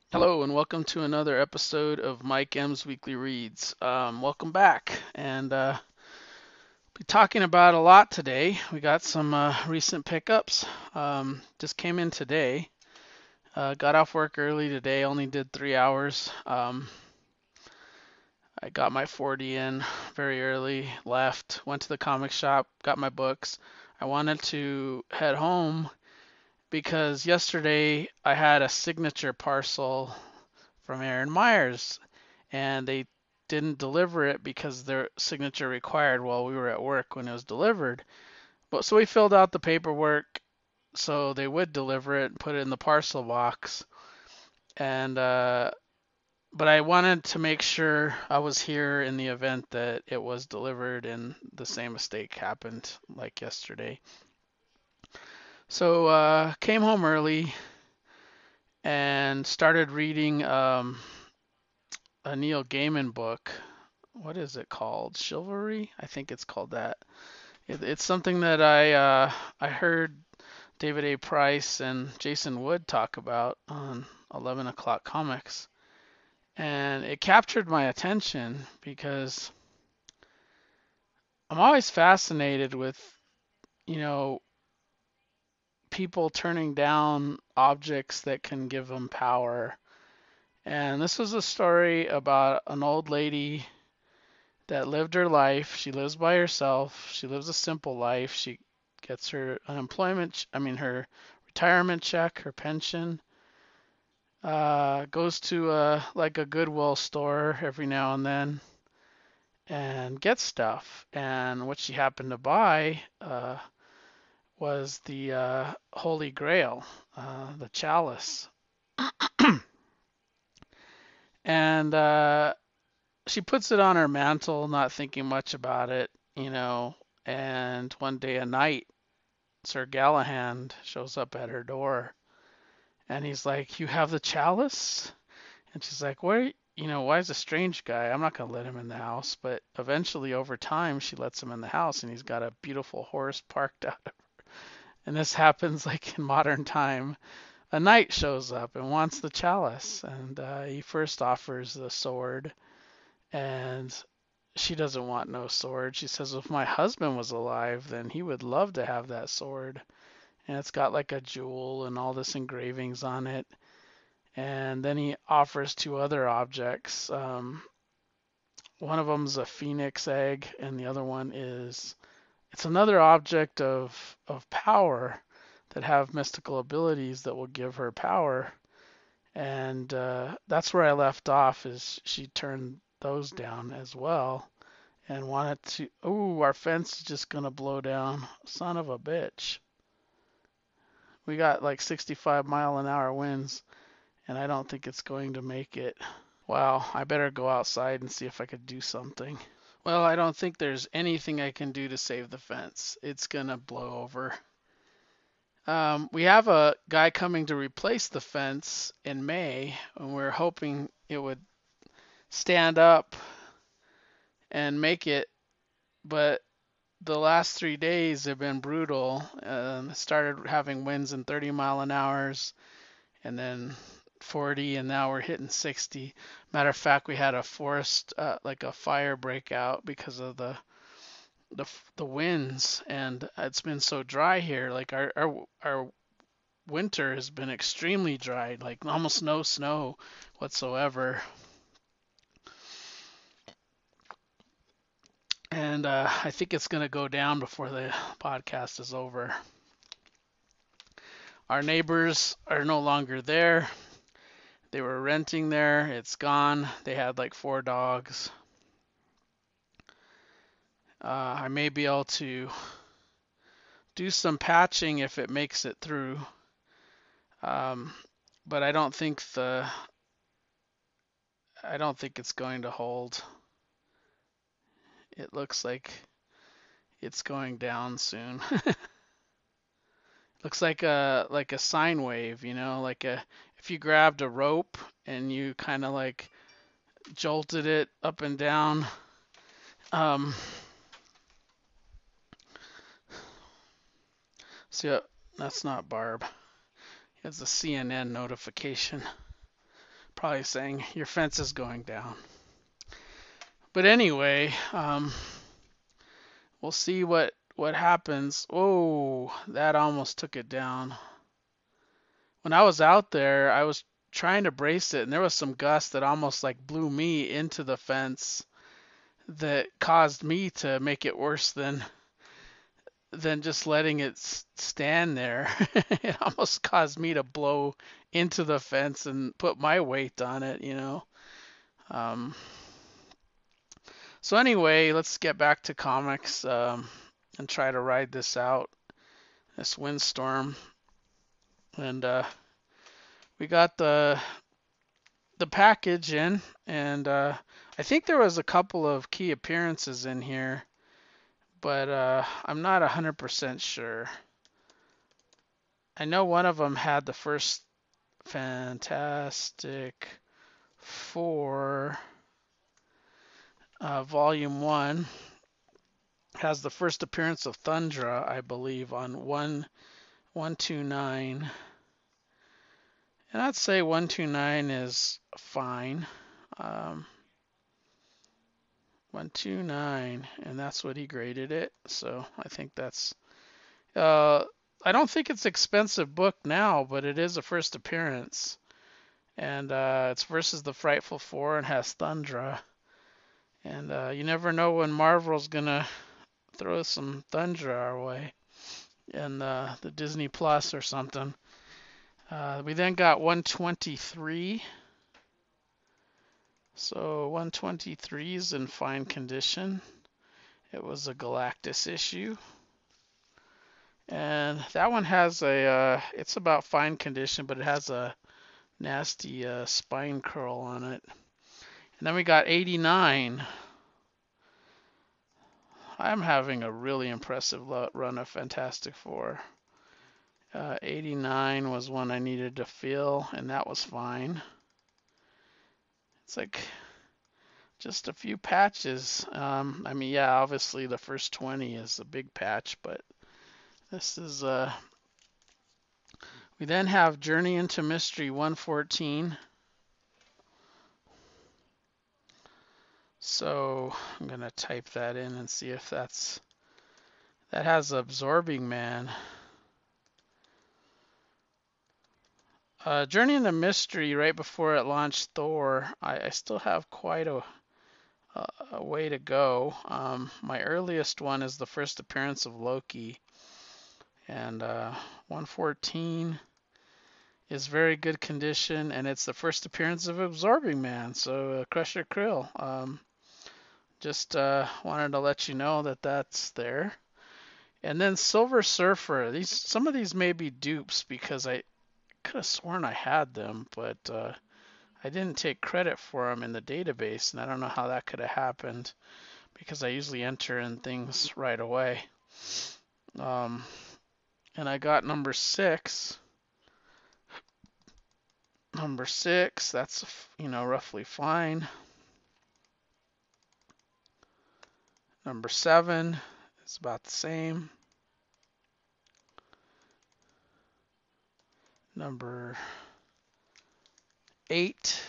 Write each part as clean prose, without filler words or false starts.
Hello and welcome to another episode of Mike M's Weekly Reads. Welcome back, and be talking about a lot today. We got some recent pickups. Just came in today. Got off work early today. Only did 3 hours. I got my 40 in very early. Left. Went to the comic shop. Got my books. I wanted to head home because yesterday I had a signature parcel from Aaron Myers, and they didn't deliver it because their signature required while we were at work when it was delivered. But so we filled out the paperwork so they would deliver it and put it in the parcel box. And but I wanted to make sure I was here in the event that it was delivered and the same mistake happened like yesterday. So came home early and started reading a Neil Gaiman book. What is it called? Chivalry? I think it's called that. It's something that I heard David A. Price and Jason Wood talk about on 11 o'clock comics, and it captured my attention because I'm always fascinated with you know people turning down objects that can give them power. And this was a story about an old lady that lived her life. She lives by herself. She lives a simple life. She gets her her retirement check, her pension. Goes to like a Goodwill store every now and then and gets stuff. And what she happened to buy was the Holy Grail, the chalice. And she puts it on her mantle, not thinking much about it. And one day a knight, Sir Galahad, shows up at her door, and he's like, "You have the chalice?" And she's like, why is a strange guy? I'm not gonna let him in the house." But eventually, over time, she lets him in the house, and he's got a beautiful horse parked out. And this happens like in modern time. A knight shows up and wants the chalice, and he first offers the sword, and she doesn't want no sword. She says, "If my husband was alive, then he would love to have that sword." And it's got like a jewel and all this engravings on it. And then he offers two other objects. One of them's a phoenix egg, and the other one is it's another object of power that have mystical abilities that will give her power. And that's where I left off. Is she turned those down as well and wanted to. Ooh, our fence is just gonna blow down. Son of a bitch. We got like 65-mile-an-hour winds, and I don't think it's going to make it. Wow, I better go outside and see if I could do something. Well, I don't think there's anything I can do to save the fence. It's gonna blow over. We have a guy coming to replace the fence in May, and we're hoping it would stand up and make it. But the last 3 days have been brutal. Started having winds in 30-mile-an-hours, and then 40, and now we're hitting 60. Matter of fact, we had a forest, like a fire breakout because of the the winds, and it's been so dry here. Like our winter has been extremely dry, like almost no snow whatsoever. And I think it's gonna go down before the podcast is over. Our neighbors are no longer there. They were renting there. It's gone. They had like 4 dogs. I may be able to do some patching if it makes it through. Um, but I don't think it's going to hold. It looks like it's going down soon. Looks like a sine wave, like a if you grabbed a rope and you kind of like jolted it up and down. Um, so that's not Barb. It's a CNN notification. Probably saying your fence is going down. But anyway, we'll see what happens. Oh, that almost took it down. When I was out there, I was trying to brace it, and there was some gust that almost like blew me into the fence that caused me to make it worse than just letting it stand there. It almost caused me to blow into the fence and put my weight on it, you know. Um, so anyway, let's get back to comics and try to ride this out, this windstorm. And we got the package in, and I think there was a couple of key appearances in here, but I'm not 100% sure. I know one of them had the first Fantastic Four, Volume 1, has the first appearance of Thundra, I believe, on 129. And I'd say 129 is fine. 129, and that's what he graded it. So I think that's. I don't think it's an expensive book now, but it is a first appearance, and it's versus the Frightful Four and has Thundra. And you never know when Marvel's gonna throw some Thundra our way in the Disney Plus or something. We then got 123. So 123 is in fine condition. It was a Galactus issue. And that one has it's about fine condition, but it has a nasty spine curl on it. And then we got 89. I'm having a really impressive run of Fantastic Four. 89 was one I needed to fill, and that was fine. It's like just a few patches. I mean, yeah, obviously the first 20 is a big patch, but this is we then have Journey into Mystery 114. So I'm gonna type that in and see if that has Absorbing Man. Journey into Mystery, right before it launched Thor, I still have quite a way to go. My earliest one is the first appearance of Loki, and 114 is very good condition, and it's the first appearance of Absorbing Man, so Crusher Krill. Just wanted to let you know that that's there. And then Silver Surfer. Some of these may be dupes because I could have sworn I had them, but I didn't take credit for them in the database, and I don't know how that could have happened because I usually enter in things right away. And I got number 6. Number 6, that's roughly fine. Number 7 is about the same. Number 8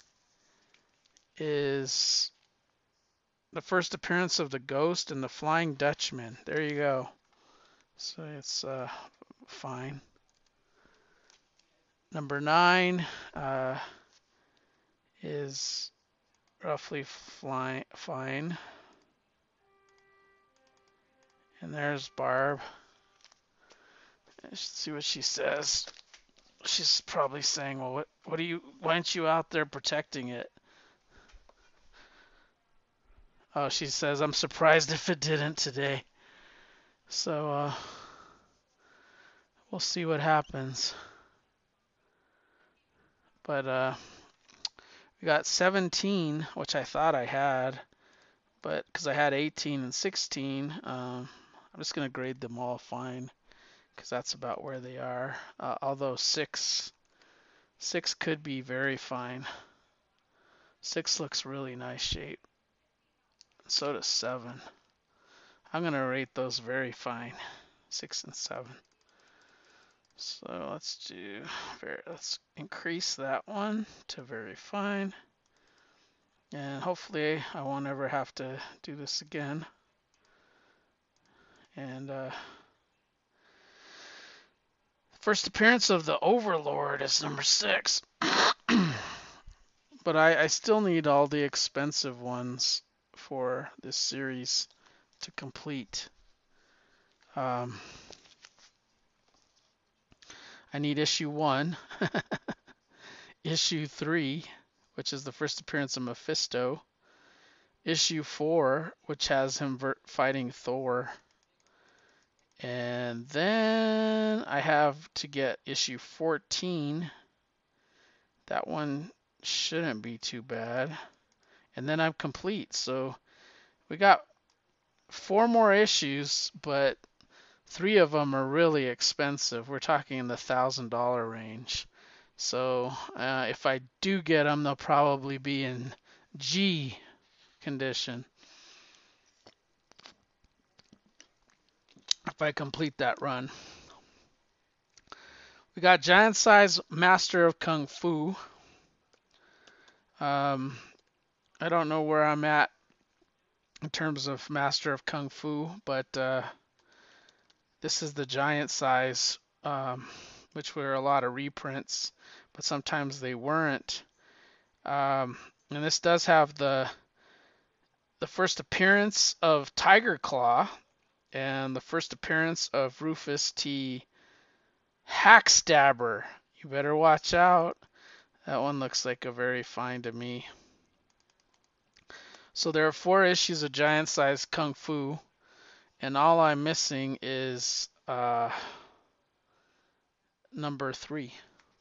is the first appearance of the Ghost and the Flying Dutchman. There you go. So it's fine. Number 9 is roughly fine. And there's Barb. Let's see what she says. She's probably saying, well, why aren't you out there protecting it? Oh, she says, I'm surprised if it didn't today. So, we'll see what happens. But, we got 17, which I thought I had, but because I had 18 and 16, I'm just going to grade them all fine, because that's about where they are. Although 6 could be very fine. 6 looks really nice shape. So does 7. I'm going to rate those very fine. 6 and 7. So let's increase that one to very fine. And hopefully I won't ever have to do this again. And first appearance of the Overlord is number 6. But I still need all the expensive ones for this series to complete. I need issue 1, issue 3, which is the first appearance of Mephisto, issue 4, which has him fighting Thor, and then I have to get issue 14. That one shouldn't be too bad. And then I'm complete. So we got 4 more issues, but 3 of them are really expensive. We're talking in the $1,000 range. So if I do get them, they'll probably be in G condition if I complete that run. We got Giant Size Master of Kung Fu. I don't know where I'm at in terms of Master of Kung Fu, but this is the giant size, which were a lot of reprints, but sometimes they weren't. And this does have the first appearance of Tiger Claw and the first appearance of Rufus T. Hackstabber. You better watch out. That one looks like a very fine to me. So there are 4 issues of giant size Kung Fu, and all I'm missing is number 3.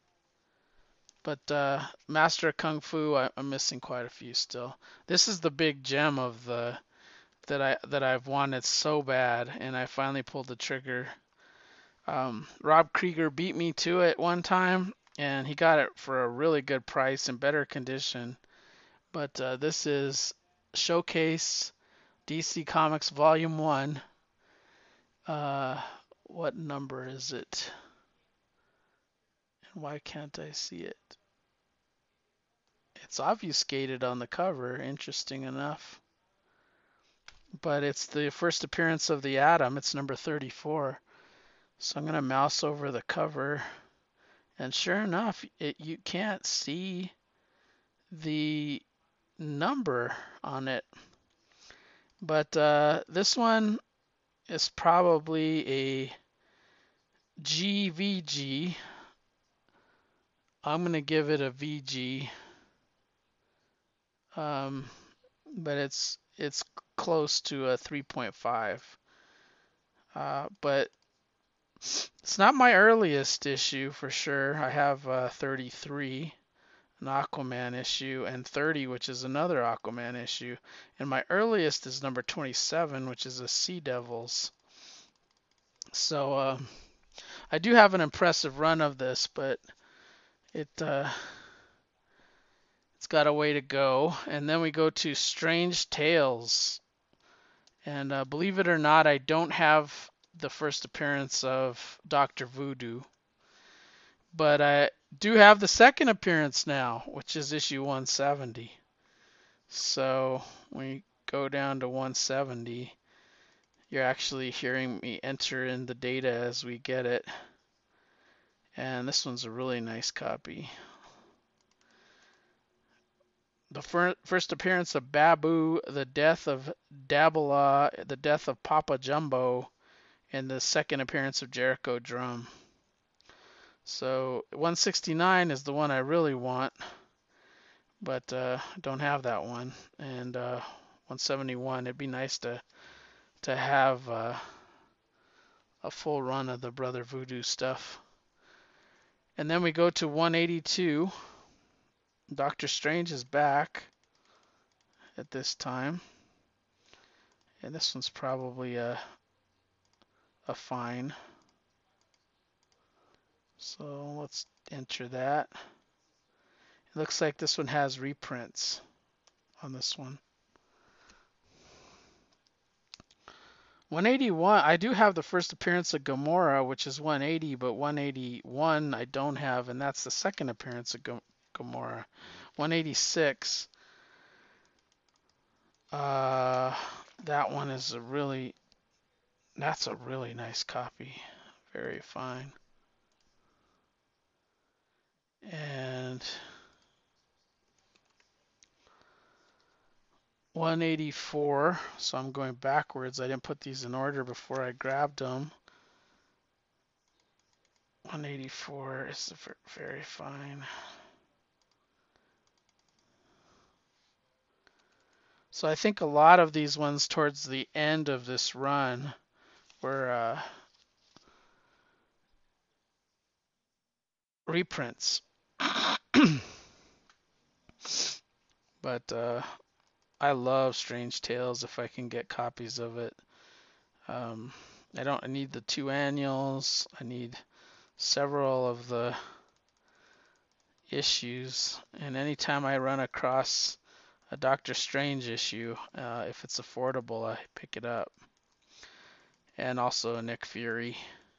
But Master of Kung Fu, I'm missing quite a few still. This is the big gem of the that I've wanted so bad, and I finally pulled the trigger. Rob Krieger beat me to it one time, and he got it for a really good price and better condition. But this is Showcase DC Comics Volume 1. What number is it? And why can't I see it? It's obfuscated on the cover, interesting enough. But it's the first appearance of the Atom. It's number 34. So I'm going to mouse over the cover. And sure enough, you can't see the number on it. But this one is probably a GVG. I'm going to give it a VG. But it's close to a 3.5. But it's not my earliest issue for sure. I have 33, an Aquaman issue, and 30, which is another Aquaman issue. And my earliest is number 27, which is a Sea Devils. So I do have an impressive run of this, but it's got a way to go. And then we go to Strange Tales. And believe it or not, I don't have the first appearance of Dr. Voodoo. But I do have the second appearance now, which is issue 170. So we go down to 170. You're actually hearing me enter in the data as we get it. And this one's a really nice copy. The first appearance of Babu, the death of Dabala, the death of Papa Jumbo, and the second appearance of Jericho Drum. So 169 is the one I really want, but don't have that one. And 171, it'd be nice to have a full run of the Brother Voodoo stuff. And then we go to 182. Doctor Strange is back at this time. And this one's probably a fine. So let's enter that. It looks like this one has reprints on this one. 181. I do have the first appearance of Gamora, which is 180, but 181 I don't have, and that's the second appearance of Gamora. 186. That one is that's a really nice copy. Very fine. And 184. So I'm going backwards. I didn't put these in order before I grabbed them. 184 is very fine. So I think a lot of these ones towards the end of this run were reprints. But I love Strange Tales if I can get copies of it. I need the 2 annuals. I need several of the issues. And anytime I run across a Doctor Strange issue, if it's affordable, I pick it up. And also a Nick Fury.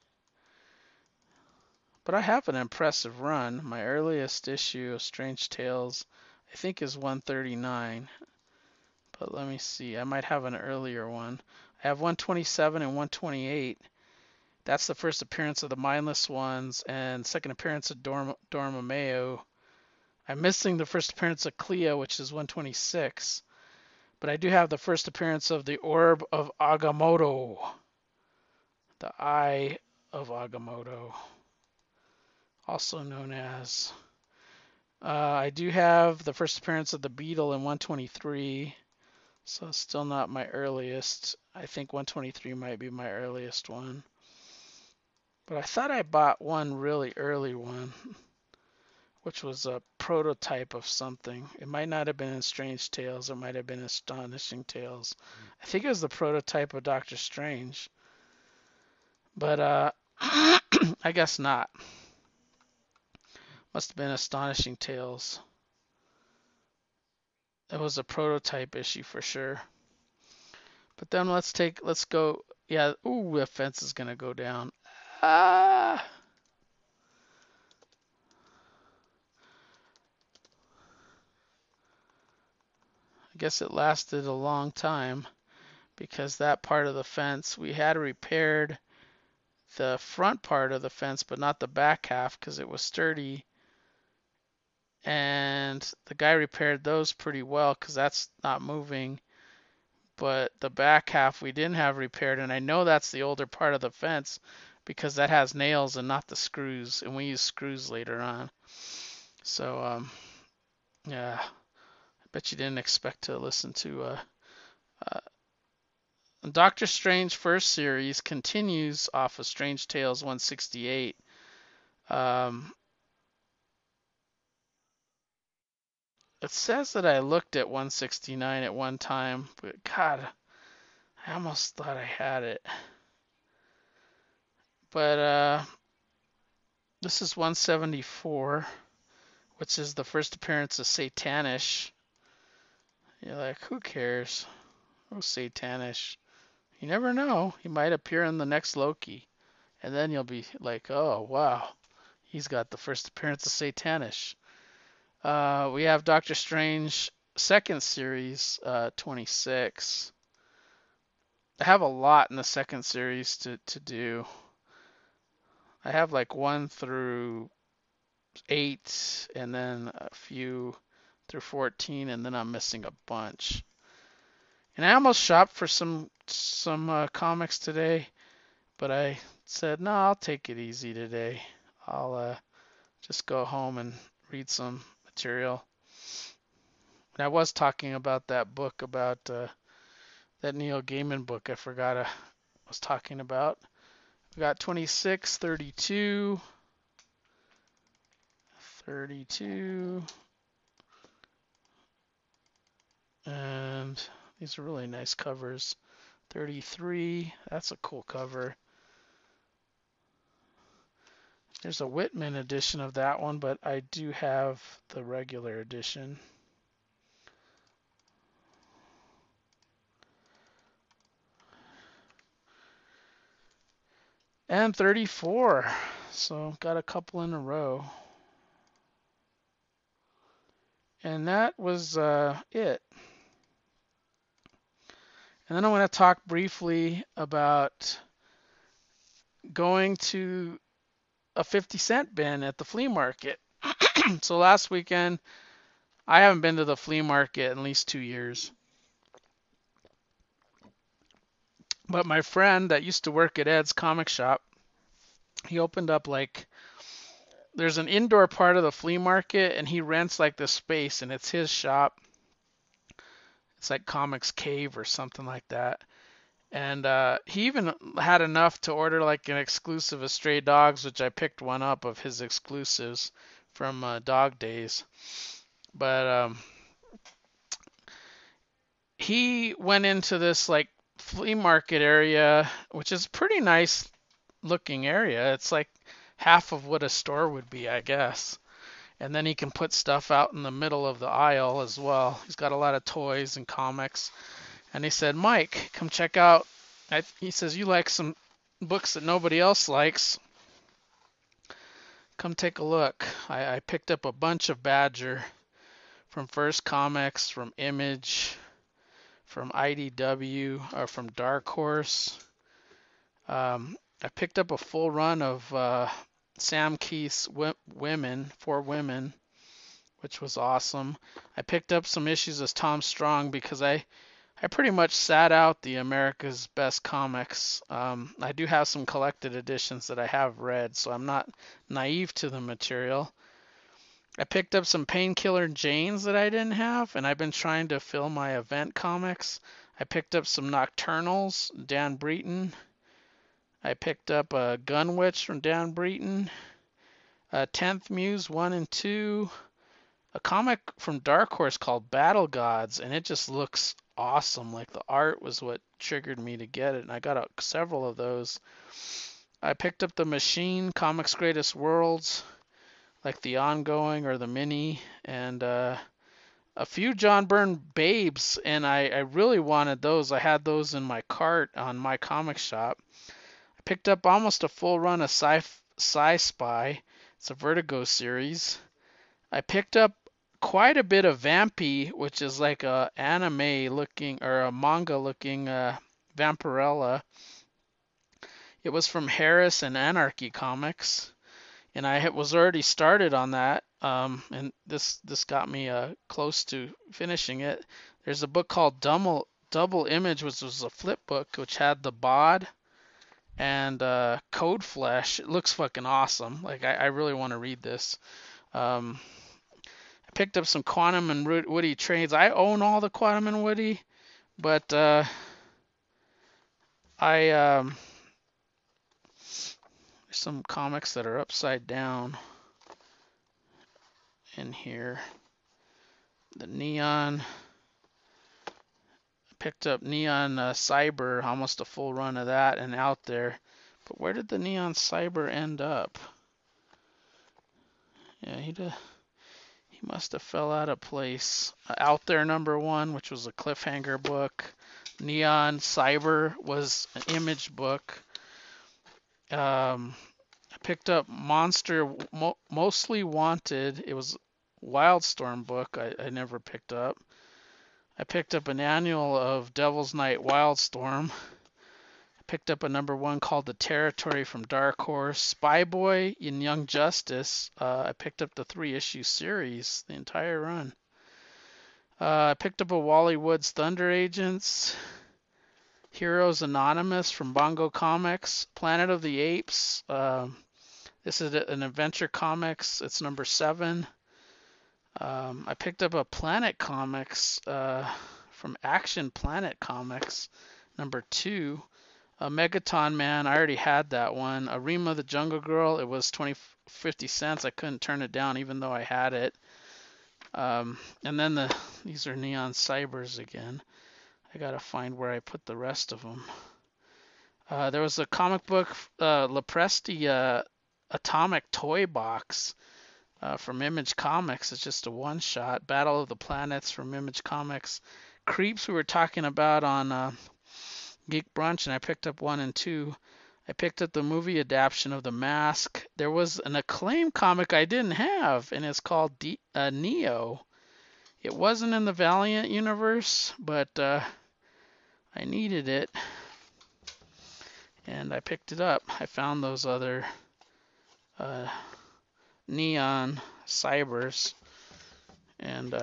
But I have an impressive run. My earliest issue of Strange Tales, I think, is 139. But let me see. I might have an earlier one. I have 127 and 128. That's the first appearance of the Mindless Ones and second appearance of Dormammu. I'm missing the first appearance of Clea, which is 126. But I do have the first appearance of the Orb of Agamotto. The Eye of Agamotto. Also known as. I do have the first appearance of the Beetle in 123. So still not my earliest. I think 123 might be my earliest one. But I thought I bought one really early one, which was a prototype of something. It might not have been in Strange Tales. It might have been Astonishing Tales. I think it was the prototype of Doctor Strange. But I guess not. Must have been Astonishing Tales. It was a prototype issue for sure. But then let's go. Yeah, ooh, the fence is gonna go down. Ah. I guess it lasted a long time because that part of the fence, we had repaired the front part of the fence, but not the back half because it was sturdy. And the guy repaired those pretty well because that's not moving. But the back half we didn't have repaired, and I know that's the older part of the fence because that has nails and not the screws, and we use screws later on. So yeah, I bet you didn't expect to listen to Doctor Strange first series continues off of Strange Tales 168. It says that I looked at 169 at one time, but God, I almost thought I had it. But this is 174, which is the first appearance of Satanish. You're like, who cares? Oh, Satanish. You never know. He might appear in the next Loki. And then you'll be like, oh, wow. He's got the first appearance of Satanish. We have Doctor Strange second series, 26. I have a lot in the second series to do. I have like 1 through 8 and then a few through 14, and then I'm missing a bunch. And I almost shopped for some comics today, but I said, no, I'll take it easy today. I'll just go home and read some material. And I was talking about that book about that Neil Gaiman book I forgot I was talking about. We got 26, 32, 32, and these are really nice covers. 33, that's a cool cover. There's a Whitman edition of that one, but I do have the regular edition. and 34. So got a couple in a row. And that was it. And then I want to talk briefly about going to a 50-cent bin at the flea market. So last weekend, I haven't been to the flea market in at least 2 years. But my friend that used to work at Ed's comic shop, he opened up like there's an indoor part of the flea market and he rents like this space and it's his shop. It's like Comics Cave or something like that. And he even had enough to order like an exclusive of Stray Dogs, which I picked one up of his exclusives from Dog Days. But he went into this like flea market area, which is pretty nice looking area. It's like half of what a store would be, I guess. And then he can put stuff out in the middle of the aisle as well. He's got a lot of toys and comics. And he said, Mike, come check out. He says, you like some books that nobody else likes. Come take a look. I picked up a bunch of Badger from First Comics, from Image, from IDW, or from Dark Horse. I picked up a full run of Sam Keith's Women, For Women, which was awesome. I picked up some issues of Tom Strong because I pretty much sat out the America's Best Comics. I do have some collected editions that I have read, so I'm not naive to the material. I picked up some Painkiller Janes that I didn't have, and I've been trying to fill my event comics. I picked up some Nocturnals, Dan Breton. I picked up a Gunwitch from Dan Breton, 10th Muse 1 and 2, a comic from Dark Horse called Battle Gods, and it just looks awesome. Like the art was what triggered me to get it, and I got several of those. I picked up the Machine, Comics Greatest Worlds, like the ongoing or the mini, and a few John Byrne Babes, and I really wanted those. I had those in my cart on my comic shop. I picked up almost a full run of Sci-Spy. It's a Vertigo series. I picked up quite a bit of Vampy, which is like a anime looking or a manga looking Vampirella. It was from Harris and Anarchy Comics, and I was already started on that. And this got me close to finishing it. There's a book called Double Image, which was a flip book, which had the bod and Code Flesh. It looks fucking awesome. Like I really want to read this. I picked up some Quantum and Woody trades. I own all the Quantum and Woody, but there's some comics that are upside down in here. The Neon. Picked up Neon Cyber, almost a full run of that, and Out There. But where did the Neon Cyber end up? Yeah, he must have fell out of place. Out There #1, which was a cliffhanger book. Neon Cyber was an Image book. I picked up Monster Mostly Wanted. It was a Wildstorm book I never picked up. I picked up an annual of Devil's Night Wildstorm. I picked up a #1 called The Territory from Dark Horse. Spy Boy in Young Justice. I picked up the 3-issue series, the entire run. I picked up a Wally Woods Thunder Agents. Heroes Anonymous from Bongo Comics. Planet of the Apes. This is an adventure comics. It's #7. I picked up a Planet Comics from Action Planet Comics, #2. A Megaton Man, I already had that one. A Rima the Jungle Girl, it was 50 cents. I couldn't turn it down even though I had it. And then these are Neon Cybers again. I gotta find where I put the rest of them. There was a comic book, Lepresti Atomic Toy Box. From Image Comics. It's just a one-shot. Battle of the Planets from Image Comics. Creeps we were talking about on Geek Brunch, and I picked up 1 and 2. I picked up the movie adaptation of The Mask. There was an Acclaim comic I didn't have, and it's called Neo. It wasn't in the Valiant universe, but I needed it, and I picked it up. I found those other neon cybers, and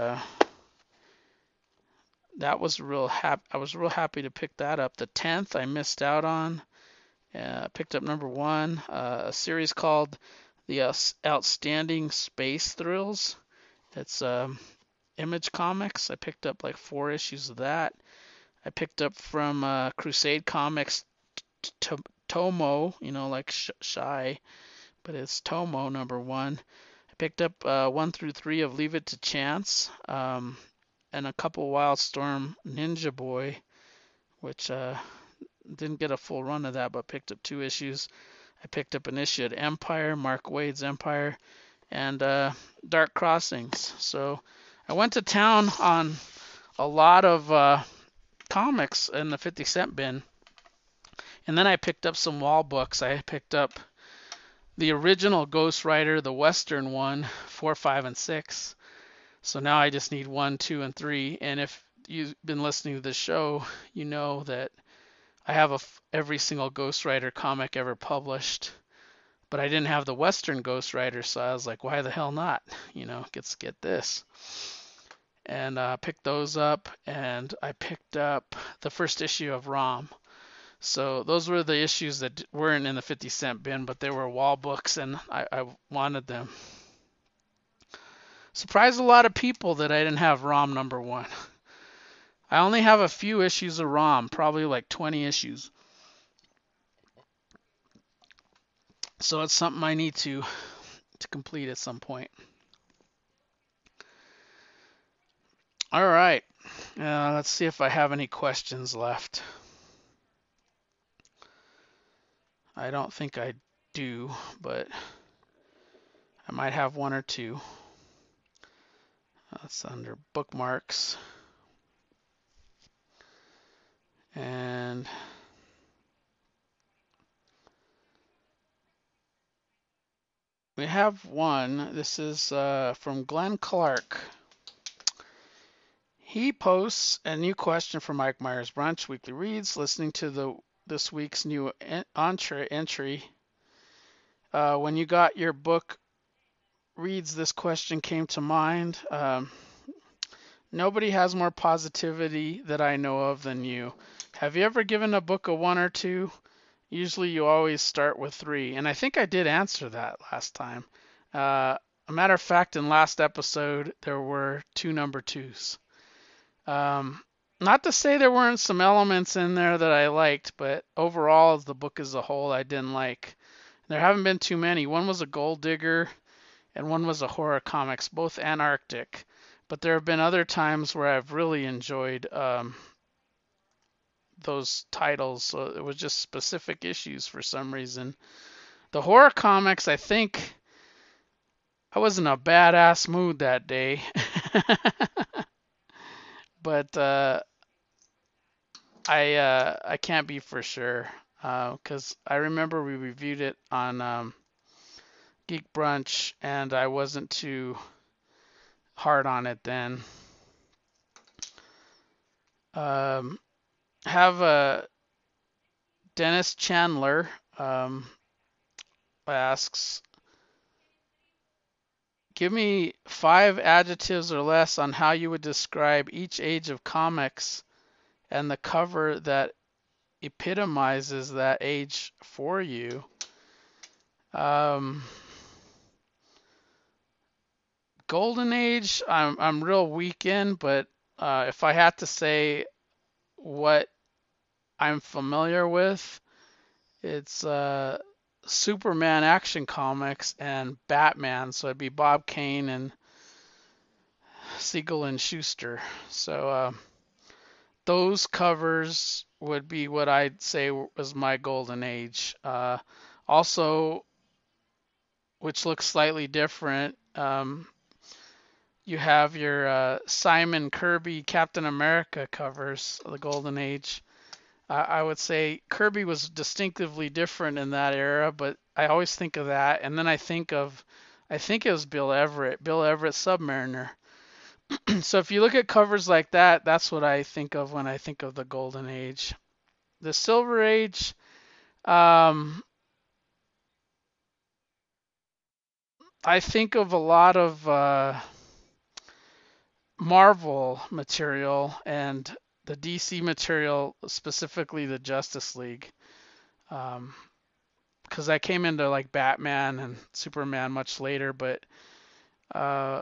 that was I was real happy to pick that up. The 10th I missed out on. Picked up number 1, a series called The Outstanding Space Thrills. It's Image Comics. I picked up like 4 issues of that. I picked up from Crusade Comics Tomo, like Shy, but it's Tomo number 1. I picked up 1 through 3 of Leave It to Chance, and a couple Wildstorm Ninja Boy, which didn't get a full run of that, but picked up 2 issues. I picked up an issue at Empire, Mark Waid's Empire, and Dark Crossings. So I went to town on a lot of comics in the 50-cent bin. And then I picked up some wall books. I picked up the original Ghost Rider, the Western one, 4, 5, and 6. So now I just need 1, 2, and 3. And if you've been listening to the show, you know that I have every single Ghost Rider comic ever published. But I didn't have the Western Ghost Rider, so I was like, why the hell not? Get this. And I picked those up, and I picked up the first issue of ROM. So those were the issues that weren't in the 50-cent bin, but they were wall books, and I wanted them. Surprised a lot of people that I didn't have ROM number 1. I only have a few issues of ROM, probably like 20 issues. So it's something I need to complete at some point. All right. Let's see if I have any questions left. I don't think I do, but I might have 1 or 2. That's under bookmarks. And we have one. This is from Glenn Clark. He posts a new question for Mike Myers Brunch Weekly Reads, listening to this week's new entry. When you got your book reads, this question came to mind. Nobody has more positivity that I know of than you. Have you ever given a book a 1 or 2? Usually you always start with 3. And I think I did answer that last time. A matter of fact, in last episode, there were 2 number 2s. Not to say there weren't some elements in there that I liked, but overall, as the book as a whole, I didn't like. There haven't been too many. One was a Gold Digger, and one was a horror comics, both Antarctic. But there have been other times where I've really enjoyed those titles, so it was just specific issues for some reason. The horror comics, I think I was in a badass mood that day. But I can't be for sure, because I remember we reviewed it on Geek Brunch, and I wasn't too hard on it then. Have Dennis Chandler asks, give me 5 adjectives or less on how you would describe each age of comics and the cover that epitomizes that age for you. Golden Age, I'm real weak in, but if I had to say what I'm familiar with, it's Superman Action Comics and Batman. So it'd be Bob Kane and Siegel and Schuster. So those covers would be what I'd say was my golden age. Also, which looks slightly different, you have your Simon Kirby Captain America covers of the golden age. I would say Kirby was distinctively different in that era, but I always think of that, and then I think it was Bill Everett Submariner. So if you look at covers like that, that's what I think of when I think of the Golden Age. The Silver Age, um, I think of a lot of Marvel material and the DC material, specifically the Justice League. Um, because I came into like Batman and Superman much later, but uh,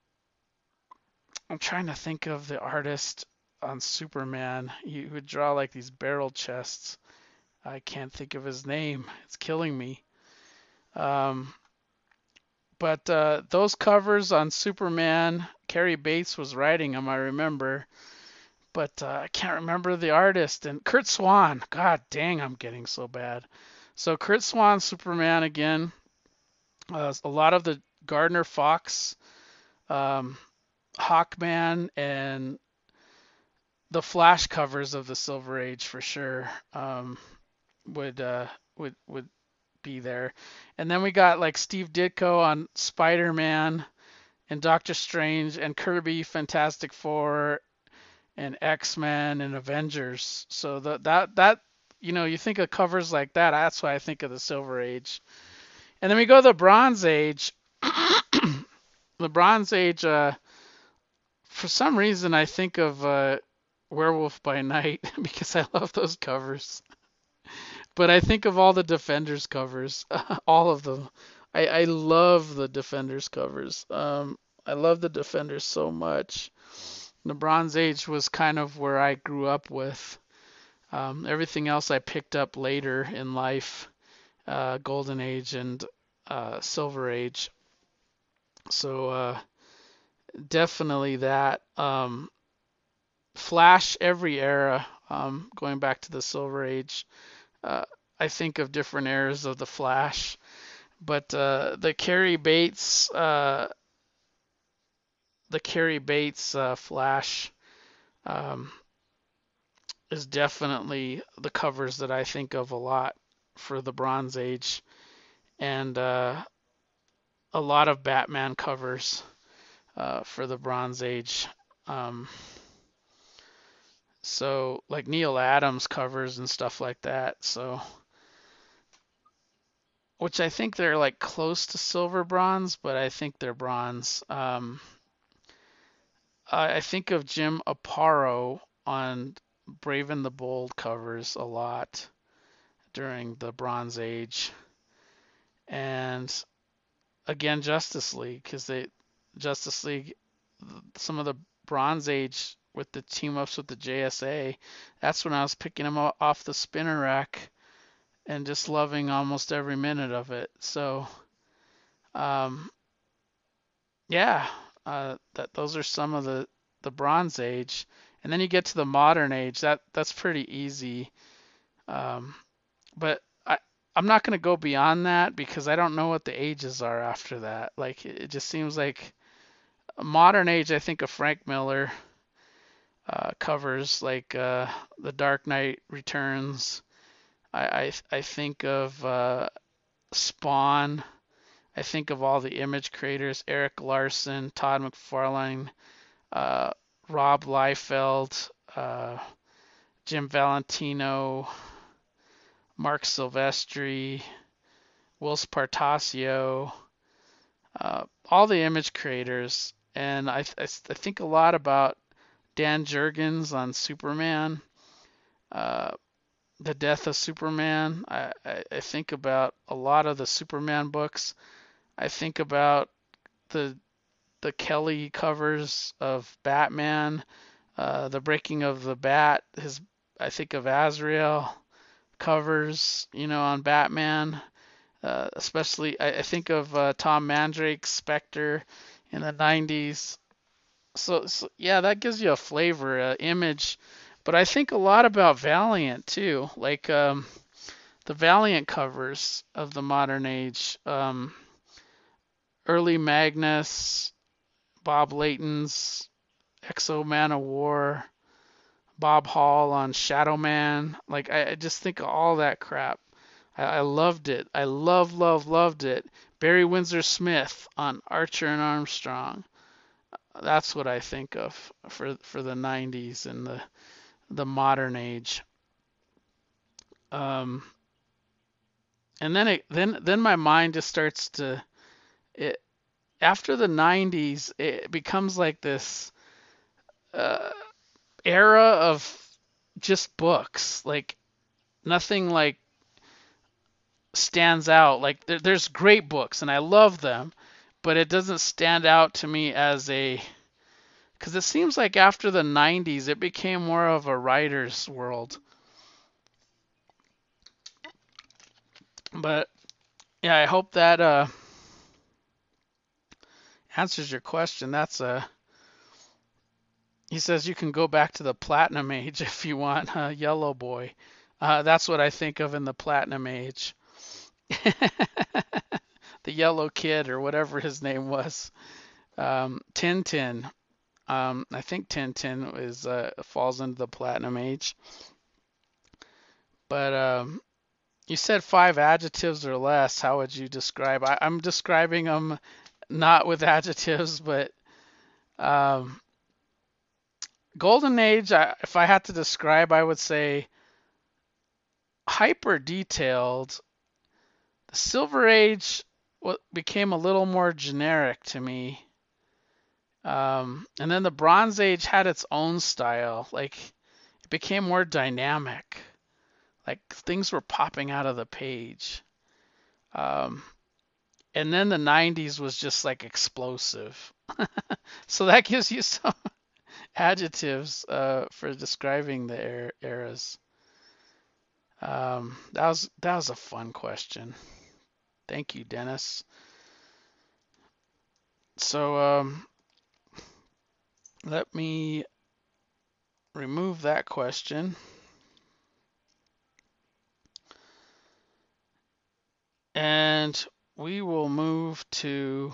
I'm trying to think of the artist on Superman. He would draw like these barrel chests. I can't think of his name. It's killing me. Um, but those covers on Superman, Cary Bates was writing them, I remember. But I can't remember the artist. And Kurt Swan. God dang, I'm getting so bad. So Kurt Swan, Superman again. A lot of the Gardner Fox, um, Hawkman, and the Flash covers of the Silver Age for sure would would be there. And then we got like Steve Ditko on Spider-Man and Doctor Strange and Kirby, Fantastic Four and X-Men and Avengers. So that you think of covers like that, that's why I think of the Silver Age. And then we go to the Bronze Age. The Bronze Age, for some reason, I think of Werewolf by Night because I love those covers. But I think of all the Defenders covers, all of them. I love the Defenders covers. I love the Defenders so much. The Bronze Age was kind of where I grew up with. Everything else I picked up later in life, Golden Age and Silver Age. So definitely that. Flash every era, going back to the Silver Age. Uh, I think of different eras of the Flash, but the Cary Bates Flash um, is definitely the covers that I think of a lot for the Bronze Age, and a lot of Batman covers for the Bronze Age. Um, so like Neil Adams covers and stuff like that. So which I think they're like close to silver bronze, but I think they're bronze. I think of Jim Aparo on Brave and the Bold covers a lot during the Bronze Age, and again Justice League because they Justice League some of the Bronze Age with the team ups with the JSA. That's when I was picking them off the spinner rack and just loving almost every minute of it. So um, yeah, that those are some of the Bronze Age, and then you get to the Modern Age. That's pretty easy. Um, but I'm not gonna go beyond that because I don't know what the ages are after that. Like it just seems like a Modern Age. I think of Frank Miller covers like The Dark Knight Returns. I think of Spawn. I think of all the image creators: Eric Larson, Todd McFarlane, uh, Rob Liefeld, Jim Valentino, Mark Silvestri, Will Spartacio, all the image creators. And I think a lot about Dan Jurgens on Superman, uh, The Death of Superman. I think about a lot of the Superman books. I think about the the Kelly covers of Batman, the Breaking of the Bat. I think of Azrael covers, on Batman. Especially, I think of Tom Mandrake's Spectre in the 90s. So yeah, that gives you a flavor, image. But I think a lot about Valiant too, like the Valiant covers of the modern age. Early Magnus, Bob Layton's Exo Man of War, Bob Hall on Shadow Man. Like I just think of all that crap. I loved it. I loved it. Barry Windsor Smith on Archer and Armstrong. That's what I think of for the 90s and the modern age. Um, and then my mind just starts to it after the 90s. It becomes like this uh, era of just books. Like nothing like stands out. Like there's great books and I love them, but it doesn't stand out to me as a because it seems like after the 90s it became more of a writer's world. But yeah, I hope that answers your question. That's a he says you can go back to the platinum age if you want, Yellow Boy. That's what I think of in the platinum age. The Yellow Kid or whatever his name was. Tintin. I think Tintin is falls into the platinum age. But you said five adjectives or less. How would you describe? I'm describing them not with adjectives, but um, Golden Age. If I had to describe, I would say hyper detailed. The Silver Age became a little more generic to me. And then the Bronze Age had its own style. Like it became more dynamic. Like things were popping out of the page. Um, and then the 90s was just like explosive. So that gives you some adjectives for describing the eras. That was a fun question. Thank you, Dennis. So let me remove that question. And we will move to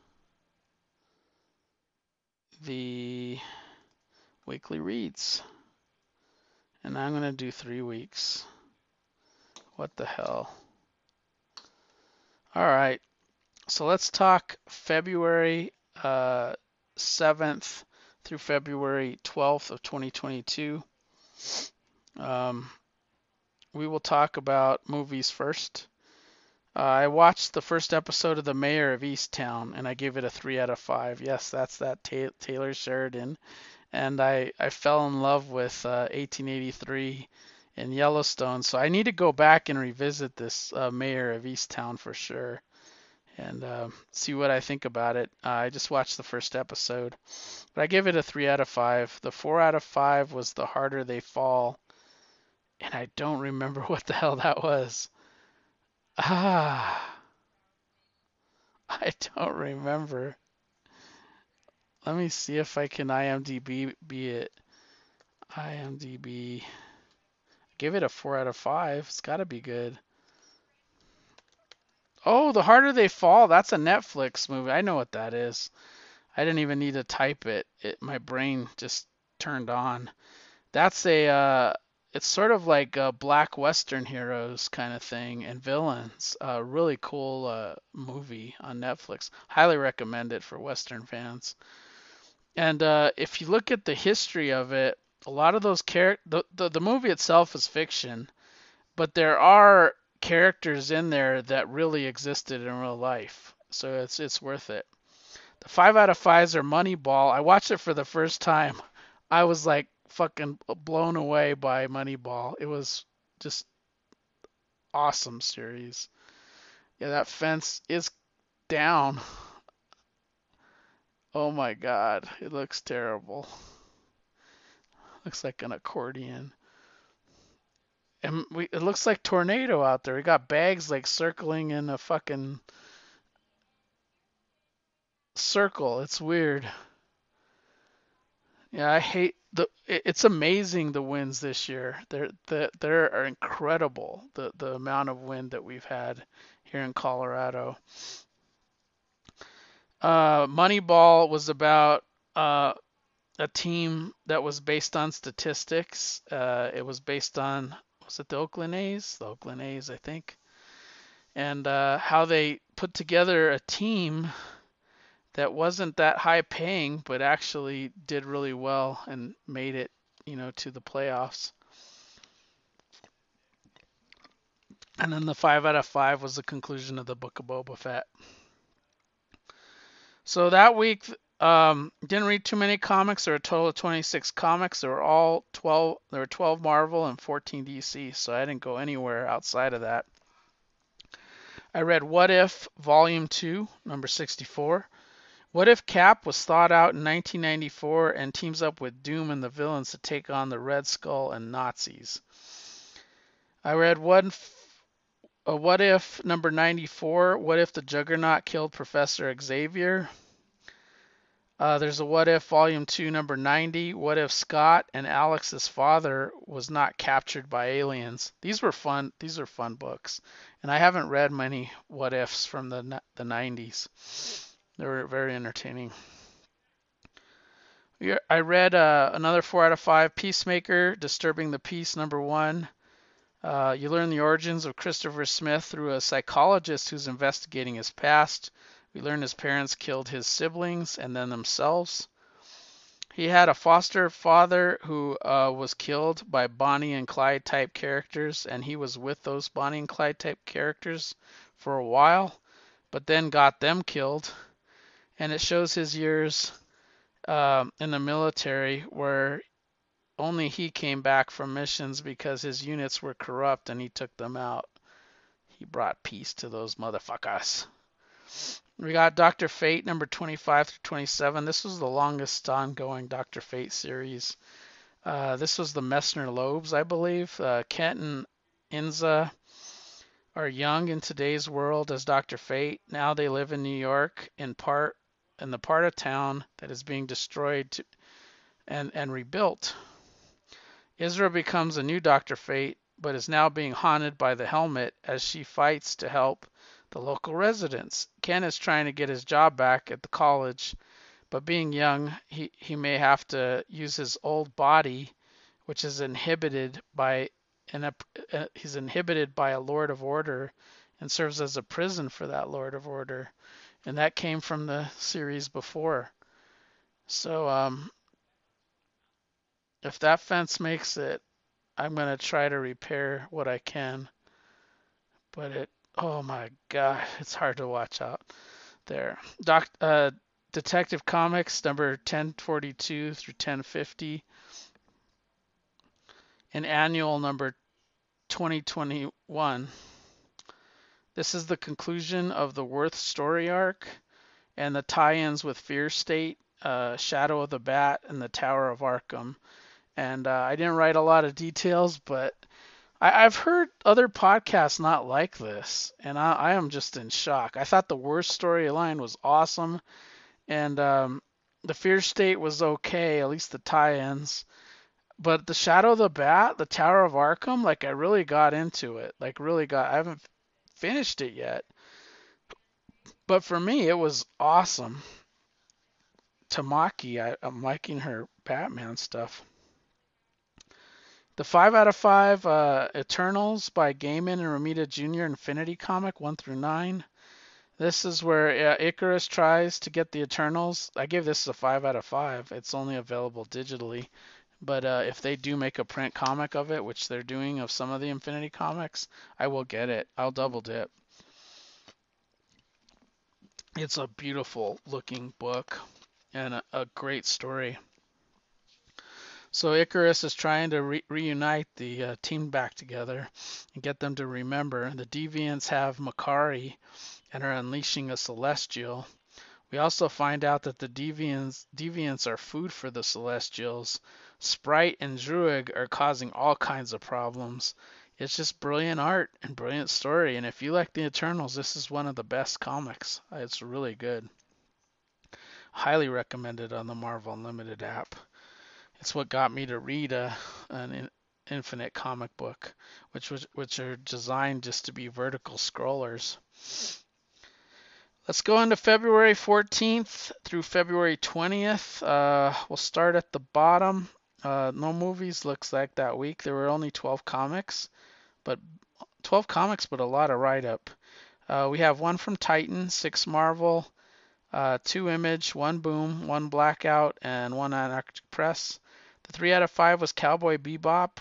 the weekly reads. And I'm going to do 3 weeks. What the hell? All right. So let's talk February 7th through February 12th of 2022. We will talk about movies first. I watched the first episode of The Mayor of Easttown, and I gave it a 3 out of 5. Yes, that's that Taylor Sheridan. And I fell in love with 1883 in Yellowstone. So I need to go back and revisit this Mayor of Easttown for sure and see what I think about it. I just watched the first episode, but I give it a 3 out of 5. The 4 out of 5 was The Harder They Fall, and I don't remember what the hell that was. Ah, I don't remember. Let me see if I can IMDb it. IMDb. Give it a 4 out of 5. It's got to be good. Oh, The Harder They Fall. That's a Netflix movie. I know what that is. I didn't even need to type it. My brain just turned on. That's it's sort of like a black Western heroes kind of thing and villains. Really cool movie on Netflix. Highly recommend it for Western fans. And if you look at the history of it, a lot of those the movie itself is fiction, but there are characters in there that really existed in real life. So it's worth it. The 5 out of 5s are Moneyball. I watched it for the first time. I was like fucking blown away by Moneyball. It was just awesome series. Yeah, that fence is down. Oh my god, it looks terrible. Looks like an accordion. And it looks like tornado out there. We got bags like circling in a fucking circle. It's weird. Yeah, I hate it's amazing the winds this year. They're incredible. The amount of wind that we've had here in Colorado. Moneyball was about a team that was based on statistics. It was based on, was it the Oakland A's? The Oakland A's, I think. And how they put together a team that wasn't that high paying, but actually did really well and made it, to the playoffs. And then the 5 out of 5 was the conclusion of the Book of Boba Fett. So that week, didn't read too many comics. There were a total of 26 comics. There were all 12. There were 12 Marvel and 14 DC. So I didn't go anywhere outside of that. I read What If Volume 2, number 64. What if Cap was thawed out in 1994 and teams up with Doom and the villains to take on the Red Skull and Nazis? I read What If number 94. What if the Juggernaut killed Professor Xavier? There's a What If Volume 2, number 90. What if Scott and Alex's father was not captured by aliens? These were fun. These are fun books, and I haven't read many What Ifs from the 90s. They were very entertaining. I read another 4 out of 5, Peacemaker, Disturbing the Peace, number 1. You learn the origins of Christopher Smith through a psychologist who's investigating his past. We learn his parents killed his siblings and then themselves. He had a foster father who was killed by Bonnie and Clyde type characters, and he was with those Bonnie and Clyde type characters for a while, but then got them killed. And it shows his years in the military where only he came back from missions because his units were corrupt and he took them out. He brought peace to those motherfuckers. We got Dr. Fate number 25 through 27. This was the longest ongoing Dr. Fate series. This was the Messner Lobes, I believe. Kent and Inza are young in today's world as Dr. Fate. Now they live in New York in the part of town that is being destroyed and rebuilt. Isra becomes a new Dr. Fate, but is now being haunted by the helmet as she fights to help the local residents. Ken is trying to get his job back at the college, but being young, he may have to use his old body, which is inhibited by he's inhibited by a Lord of Order and serves as a prison for that Lord of Order. And that came from the series before. So if that fence makes it, I'm going to try to repair what I can. But oh my God, it's hard to watch out there. Detective Comics number 1042 through 1050. And annual number 2021. This is the conclusion of the Worth story arc and the tie-ins with Fear State, Shadow of the Bat, and the Tower of Arkham. And I didn't write a lot of details, but I've heard other podcasts not like this, and I am just in shock. I thought the Worst storyline was awesome, and the Fear State was okay, at least the tie-ins. But the Shadow of the Bat, the Tower of Arkham, like I really got into it. I haven't finished it yet. But for me, it was awesome. Tamaki, I'm liking her Batman stuff. The 5 out of 5 Eternals by Gaiman and Romita Jr. Infinity comic 1 through 9. This is where Icarus tries to get the Eternals. I gave this a 5 out of 5. It's only available digitally. But if they do make a print comic of it, which they're doing of some of the Infinity comics, I will get it. I'll double dip. It's a beautiful looking book and a great story. So Icarus is trying to reunite the team back together and get them to remember. The Deviants have Makari and are unleashing a Celestial. We also find out that the Deviants are food for the Celestials. Sprite and Druig are causing all kinds of problems. It's just brilliant art and brilliant story. And if you like the Eternals, this is one of the best comics. It's really good. Highly recommended on the Marvel Unlimited app. It's what got me to read an Infinite comic book, which are designed just to be vertical scrollers. Let's go into February 14th through February 20th. We'll start at the bottom. No movies looks like that week. There were only 12 comics, but 12 comics, but a lot of write-up. We have one from Titan, 6 Marvel, 2 Image, 1 Boom, 1 Blackout, and 1 Anarctic Press. The 3 out of 5 was Cowboy Bebop.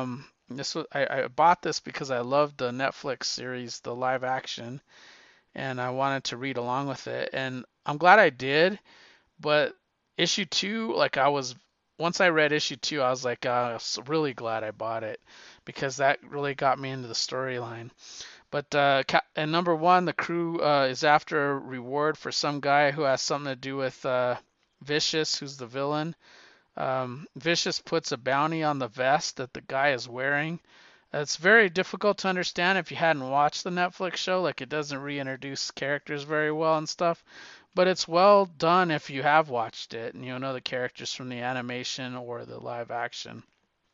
I bought this because I loved the Netflix series, the live action, and I wanted to read along with it. And I'm glad I did, but issue 2, like I was, once I read issue 2, I was like, I was really glad I bought it because that really got me into the storyline. But and number 1, the crew is after a reward for some guy who has something to do with Vicious, who's the villain. Vicious puts a bounty on the vest that the guy is wearing. It's very difficult to understand if you hadn't watched the Netflix show. Like, it doesn't reintroduce characters very well and stuff, but it's well done if you have watched it and you know the characters from the animation or the live action.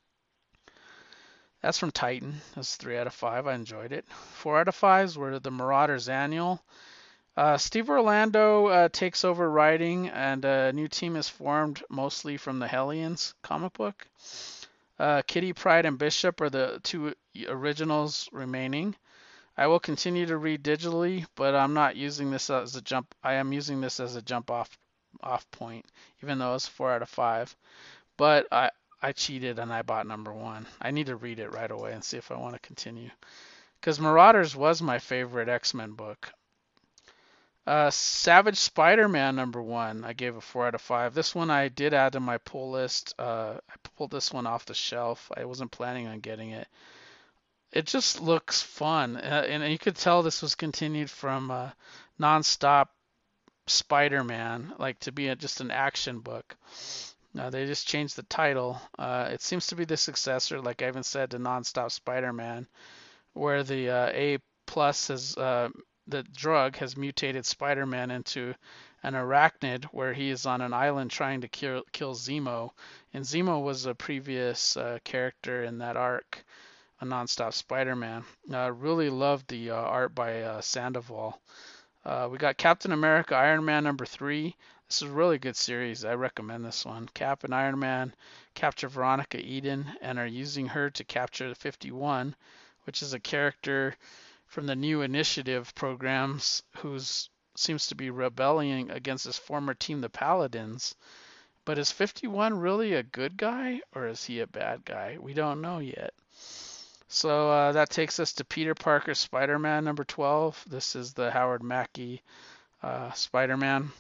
That's from Titan. That's 3 out of 5. I enjoyed it. 4 out of 5s were the Marauders Annual. Steve Orlando takes over writing, and a new team is formed mostly from the Hellions comic book. Kitty Pryde and Bishop are the 2 originals remaining. I will continue to read digitally, but I'm not using this as a jump. I am using this as a jump off point, even though it's 4 out of 5. But I cheated and I bought number 1. I need to read it right away and see if I want to continue. Because Marauders was my favorite X-Men book. Savage Spider-Man number 1, I gave a 4 out of 5. This one I did add to my pull list. I pulled this one off the shelf. I wasn't planning on getting it. It just looks fun, and you could tell this was continued from Non-Stop Spider-Man, like to be just an action book. They just changed the title. It seems to be the successor, like I even said, to Non-Stop Spider-Man, where the A plus has the drug has mutated Spider-Man into an arachnid, where he is on an island trying to kill Zemo. And Zemo was a previous character in that arc, a Non-Stop Spider-Man. Really loved the art by Sandoval. We got Captain America Iron Man number 3. This is a really good series. I recommend this one. Cap and Iron Man capture Veronica Eden and are using her to capture the 51, which is a character from the New Initiative programs who seems to be rebelling against his former team, the Paladins. But is 51 really a good guy or is he a bad guy? We don't know yet. So that takes us to Peter Parker Spider-Man number 12. This is the Howard Mackie Spider-Man.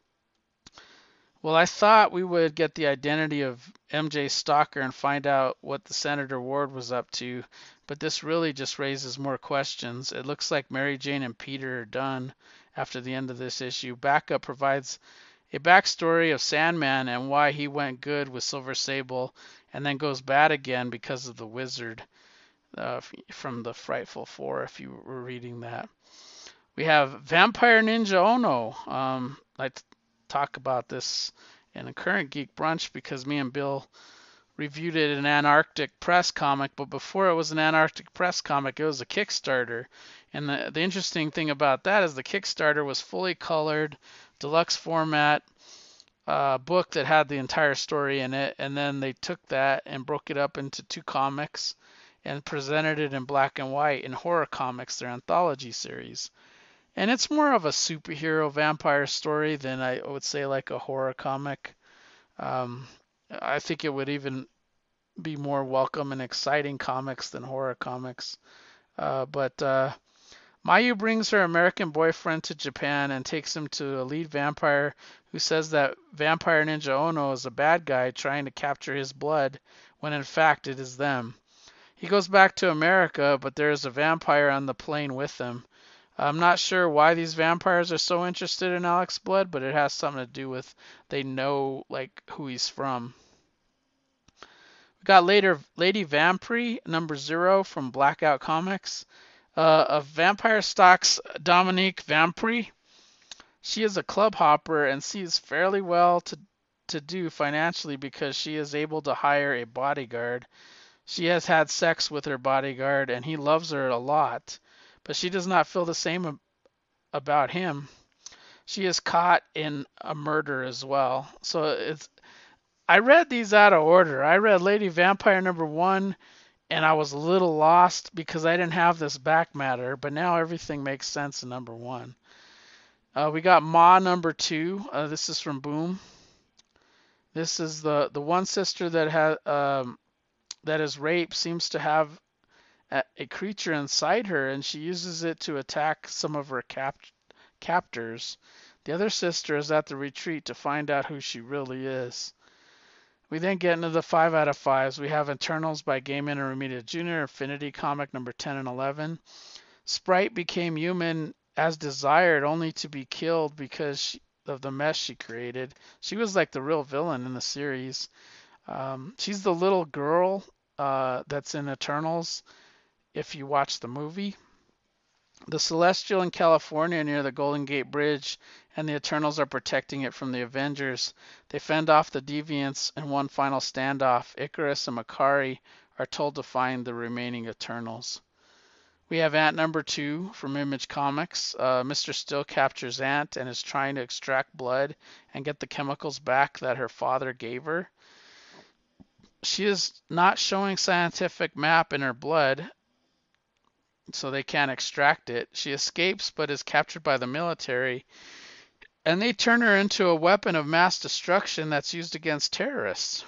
Well, I thought we would get the identity of MJ Stalker and find out what the Senator Ward was up to, but this really just raises more questions. It looks like Mary Jane and Peter are done after the end of this issue. Backup provides a backstory of Sandman and why he went good with Silver Sable and then goes bad again because of the wizard from the Frightful Four, if you were reading that. We have Vampire Ninja Ono. I talk about this in a current Geek Brunch because me and Bill reviewed it in an Antarctic Press comic, but before it was an Antarctic Press comic, it was a Kickstarter. And the interesting thing about that is the Kickstarter was fully colored, deluxe format book that had the entire story in it, and then they took that and broke it up into 2 comics and presented it in black and white in Horror Comics, their anthology series. And it's more of a superhero vampire story than I would say like a horror comic. I think it would even be more welcome and exciting comics than horror comics. But Mayu brings her American boyfriend to Japan and takes him to a lead vampire who says that Vampire Ninja Ono is a bad guy trying to capture his blood when in fact it is them. He goes back to America, but there is a vampire on the plane with him. I'm not sure why these vampires are so interested in Alex Blood, but it has something to do with they know like who he's from. We got later Lady Vampire number 0 from Blackout Comics. A vampire stalks Dominique Vampire. She is a club hopper and sees fairly well to do financially because she is able to hire a bodyguard. She has had sex with her bodyguard and he loves her a lot, but she does not feel the same about him. She is caught in a murder as well. So I read these out of order. I read Lady Vampire #1 and I was a little lost because I didn't have this back matter, but now everything makes sense in #1. We got Ma #2. This is from Boom. This is the one sister that is raped seems to have a creature inside her, and she uses it to attack some of her captors. The other sister is at the retreat to find out who she really is. We then get into the 5 out of 5s. We have Eternals by Gaiman and Romita Jr., Infinity comic number 10 and 11. Sprite became human as desired, only to be killed because of the mess she created. She was like the real villain in the series. She's the little girl that's in Eternals if you watch the movie. The Celestial in California near the Golden Gate Bridge, and the Eternals are protecting it from the Avengers. They fend off the Deviants in one final standoff. Icarus and Makari are told to find the remaining Eternals. We have Ant #2 from Image Comics. Mr. Still captures Ant and is trying to extract blood and get the chemicals back that her father gave her. She is not showing scientific map in her blood, so they can't extract it. She escapes but is captured by the military, and they turn her into a weapon of mass destruction that's used against terrorists.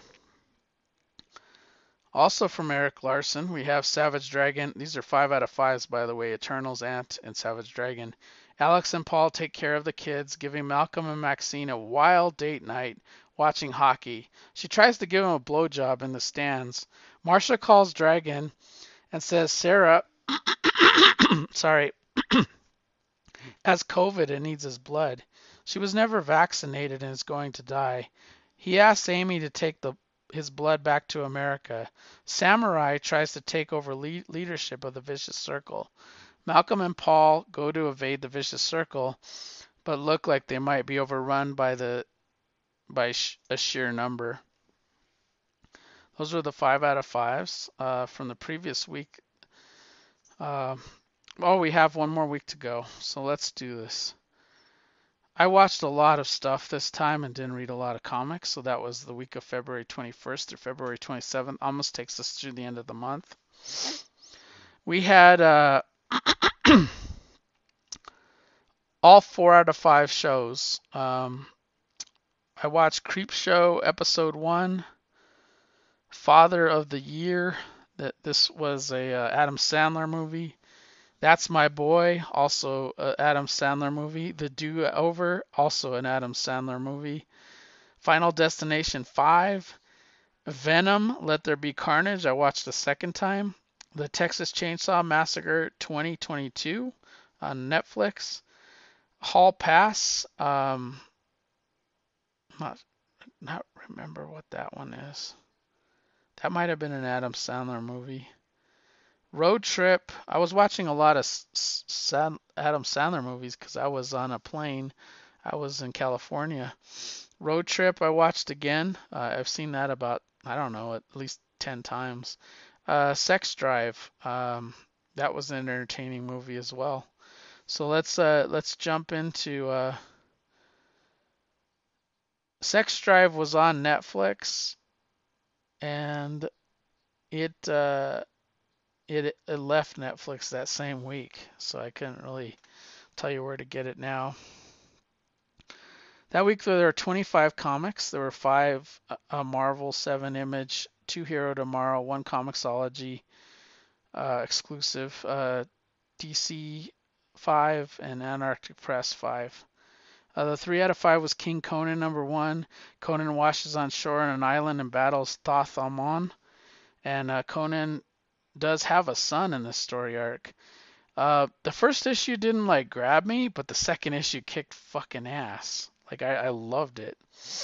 Also from Eric Larson, we have Savage Dragon. These are 5 out of 5s, by the way. Eternals, Ant, and Savage Dragon. Alex and Paul take care of the kids, giving Malcolm and Maxine a wild date night watching hockey. She tries to give him a blowjob in the stands. Marsha calls Dragon and says Sarah sorry, has COVID and needs his blood. She was never vaccinated and is going to die. He asks Amy to take his blood back to America. Samurai tries to take over leadership of the Vicious Circle. Malcolm and Paul go to evade the Vicious Circle, but look like they might be overrun by a sheer number. Those were the 5 out of 5s from the previous week. We have one more week to go, so let's do this. I watched a lot of stuff this time and didn't read a lot of comics, so that was the week of February 21st through February 27th. Almost takes us through the end of the month. We had all 4 out of 5 shows. I watched Creepshow episode 1, Father of the Year. This was a Adam Sandler movie. That's My Boy, also an Adam Sandler movie. The Do-Over, also an Adam Sandler movie. Final Destination 5. Venom, Let There Be Carnage, I watched the second time. The Texas Chainsaw Massacre 2022 on Netflix. Hall Pass, not remember what that one is. That might have been an Adam Sandler movie. Road Trip. I was watching a lot of Adam Sandler movies because I was on a plane. I was in California. Road Trip I watched again. I've seen that about, I don't know, at least 10 times. Sex Drive. That was an entertaining movie as well. So let's jump into Sex Drive was on Netflix, and it left Netflix that same week, so I couldn't really tell you where to get it now. That week there were 25 comics. There were 5 Marvel, 7 Image, 2 Hero Tomorrow, 1 Comixology exclusive, DC 5, and Anarctic Press 5. The 3 out of 5 was King Conan #1. Conan washes on shore on an island and battles Thoth Amon. And Conan does have a son in this story arc. The first issue didn't like grab me, but the second issue kicked fucking ass. Like I loved it.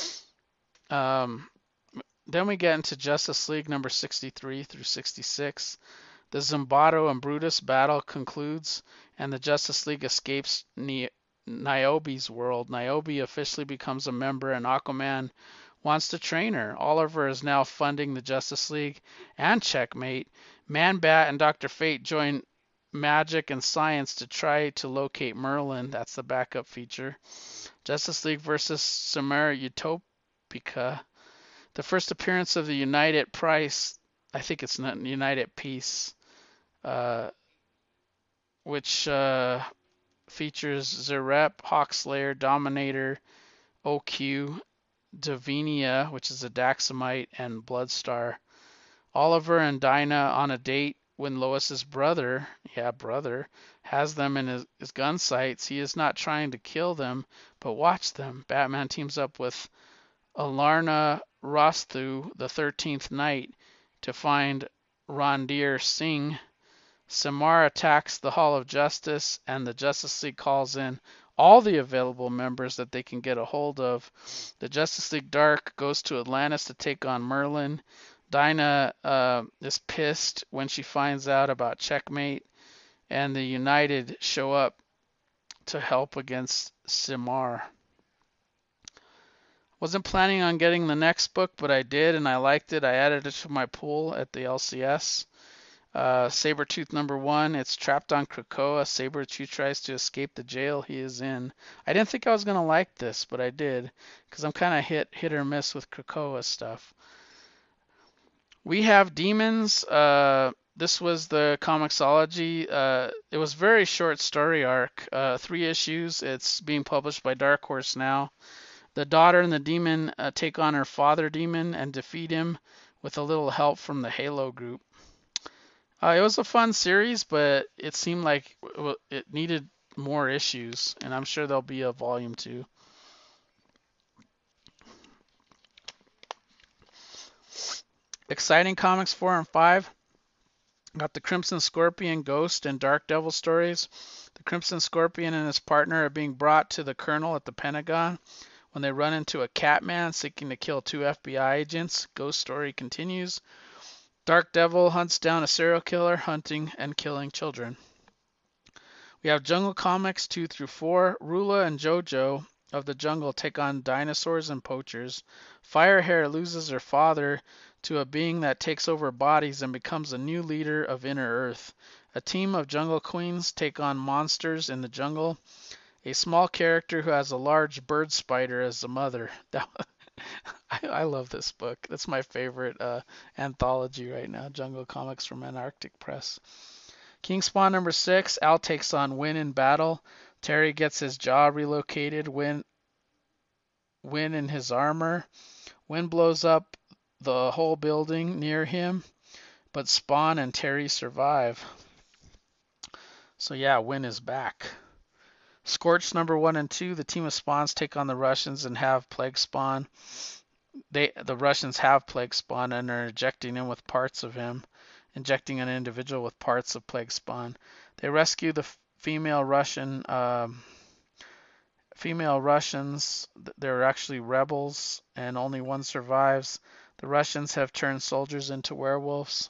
Then we get into Justice League number 63 through 66. The Zimbardo and Brutus battle concludes, and the Justice League escapes Niobe's world. Niobe officially becomes a member, and Aquaman wants to train her. Oliver is now funding the Justice League and Checkmate. Man-Bat and Dr. Fate join magic and science to try to locate Merlin. That's the backup feature. Justice League versus Samara Utopica. The first appearance of the United Price, I think it's not United Peace, uh, which features Zerep, Hawkslayer, Dominator, OQ, Davinia, which is a Daxamite, and Bloodstar. Oliver and Dinah on a date when Lois's brother, has them in his gun sights. He is not trying to kill them, but watch them. Batman teams up with Alarna Rosthu, the 13th Night, to find Randir Singh. Samar attacks the Hall of Justice, and the Justice League calls in all the available members that they can get a hold of. The Justice League Dark goes to Atlantis to take on Merlin. Dinah is pissed when she finds out about Checkmate, and the United show up to help against Simar. Wasn't planning on getting the next book, but I did, and I liked it. I added it to my pool at the LCS. Sabretooth #1, it's trapped on Krakoa. Sabretooth tries to escape the jail he is in. I didn't think I was going to like this, but I did, because I'm kind of hit or miss with Krakoa stuff. We have Demons. This was the Comixology. It was a very short story arc, 3 issues. It's being published by Dark Horse now. The daughter and the demon take on her father demon and defeat him with a little help from the Halo group. It was a fun series, but it seemed like it needed more issues, and I'm sure there'll be a volume 2. Exciting Comics 4 and 5. Got the Crimson Scorpion, Ghost, and Dark Devil stories. The Crimson Scorpion and his partner are being brought to the Colonel at the Pentagon when they run into a Catman seeking to kill 2 FBI agents. Ghost story continues. Dark Devil hunts down a serial killer, hunting and killing children. We have Jungle Comics 2 through 4. Rula and Jojo of the Jungle take on dinosaurs and poachers. Firehair loses her father to a being that takes over bodies and becomes a new leader of Inner Earth. A team of Jungle Queens take on monsters in the jungle. A small character who has a large bird spider as the mother. I love this book. That's my favorite anthology right now, Jungle Comics from Antarctic Press. King Spawn #6, Al takes on Win in battle. Terry gets his jaw relocated. Win in his armor. Win blows up the whole building near him, but Spawn and Terry survive. So yeah, Win is back. Scorch #1 and 2, the team of Spawns take on the Russians and have Plague Spawn. The Russians have Plague Spawn and are injecting him with parts of him, injecting an individual with parts of Plague Spawn. They rescue the female Russians. They're actually rebels, and only one survives. The Russians have turned soldiers into werewolves.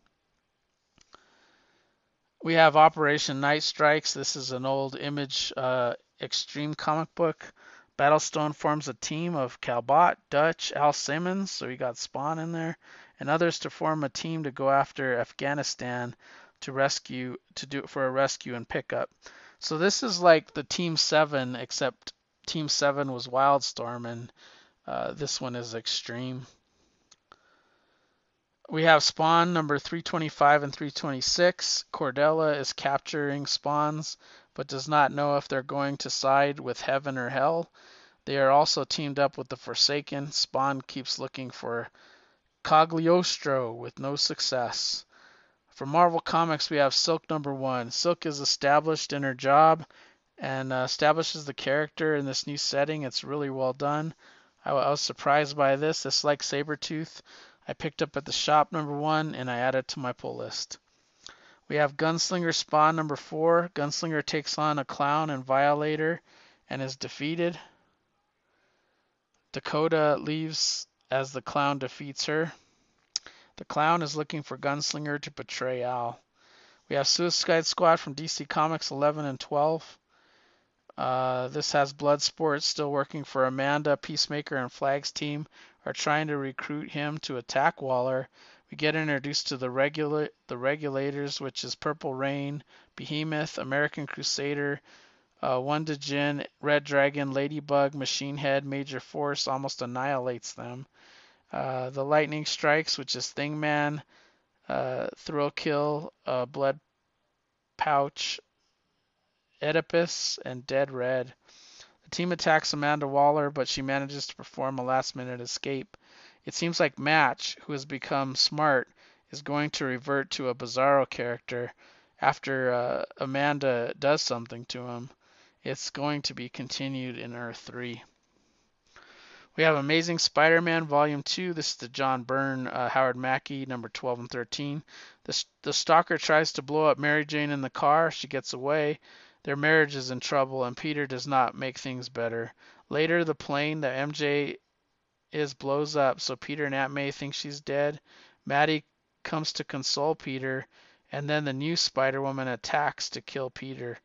We have Operation Night Strikes. This is an old Image Extreme comic book. Battlestone forms a team of Calbot, Dutch, Al Simmons, so you got Spawn in there, and others to form a team to go after Afghanistan for a rescue and pickup. So this is like the Team 7, except Team 7 was Wildstorm, and this one is Extreme. We have Spawn number 325 and 326. Cordella is capturing Spawns, but does not know if they're going to side with Heaven or Hell. They are also teamed up with the Forsaken. Spawn keeps looking for Cagliostro with no success. For Marvel Comics, we have Silk #1. Silk is established in her job and establishes the character in this new setting. It's really well done. I was surprised by this. It's like Sabretooth. I picked up at the shop #1 and I added to my pull list. We have Gunslinger Spawn #4. Gunslinger takes on a clown and Violator and is defeated. Dakota leaves as the clown defeats her. The clown is looking for Gunslinger to betray Al. We have Suicide Squad from DC Comics 11 and 12. This has Bloodsport still working for Amanda. Peacemaker and Flag's team are trying to recruit him to attack Waller. We get introduced to the Regulators, which is Purple Rain, Behemoth, American Crusader, Wonder Djinn, Red Dragon, Ladybug, Machine Head, Major Force almost annihilates them. The Lightning Strikes, which is Thingman, Thrill Kill, Blood Pouch, Oedipus, and Dead Red. The team attacks Amanda Waller, but she manages to perform a last-minute escape. It seems like Match, who has become smart, is going to revert to a Bizarro character after Amanda does something to him. It's going to be continued in Earth 3. We have Amazing Spider-Man Volume 2. This is the John Byrne, Howard Mackie, number 12 and 13. The stalker tries to blow up Mary Jane in the car. She gets away. Their marriage is in trouble, and Peter does not make things better. Later, the plane that MJ is blows up, so Peter and Aunt May think she's dead. Maddie comes to console Peter, and then the new Spider-Woman attacks to kill Peter.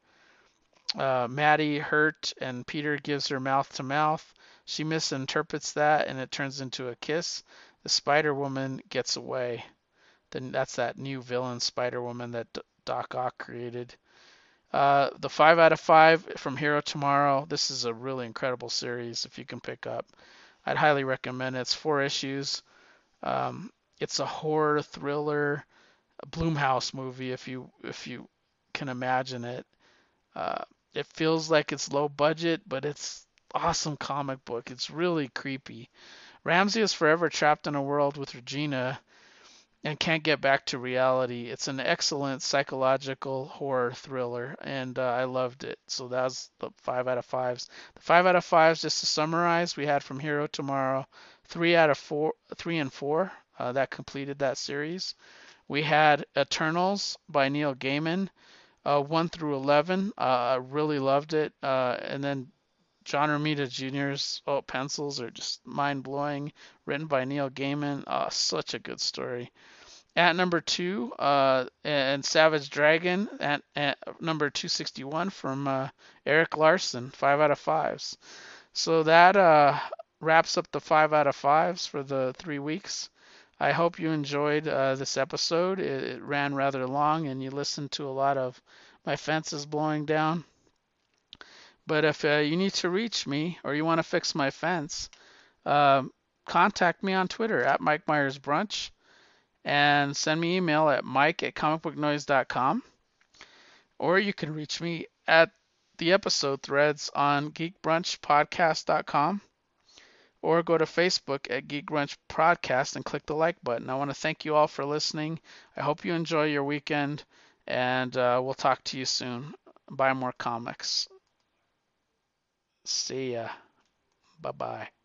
Maddie hurt, and Peter gives her mouth to mouth. She misinterprets that, and it turns into a kiss. The Spider-Woman gets away. Then that's that new villain Spider-Woman that Doc Ock created. The 5 out of 5 from Hero Tomorrow. This is a really incredible series if you can pick up. I'd highly recommend it. It's 4 issues. It's a horror thriller, a Blumhouse movie if you can imagine it. It feels like it's low budget, but it's awesome comic book. It's really creepy. Ramsey is forever trapped in a world with Regina and can't get back to reality. It's an excellent psychological horror thriller, and I loved it. So that's the 5 out of 5s. The 5 out of 5s, just to summarize, we had from Hero Tomorrow 3 and 4 that completed that series. We had Eternals by Neil Gaiman, 1 through 11. I really loved it. And then John Romita Jr.'s pencils are just mind-blowing, written by Neil Gaiman. Such a good story. At number 2, and Savage Dragon at number 261 from Eric Larson, 5 out of 5s. So that wraps up the 5 out of 5s for the 3 weeks. I hope you enjoyed this episode. It ran rather long, and you listened to a lot of my fences blowing down. But if you need to reach me or you want to fix my fence, contact me on Twitter at Mike Myers Brunch and send me email at mike@comicbooknoise.com. Or you can reach me at the episode threads on geekbrunchpodcast.com. Or go to Facebook at Geek Brunch Podcast and click the like button. I want to thank you all for listening. I hope you enjoy your weekend, and we'll talk to you soon. Buy more comics. See ya. Bye-bye.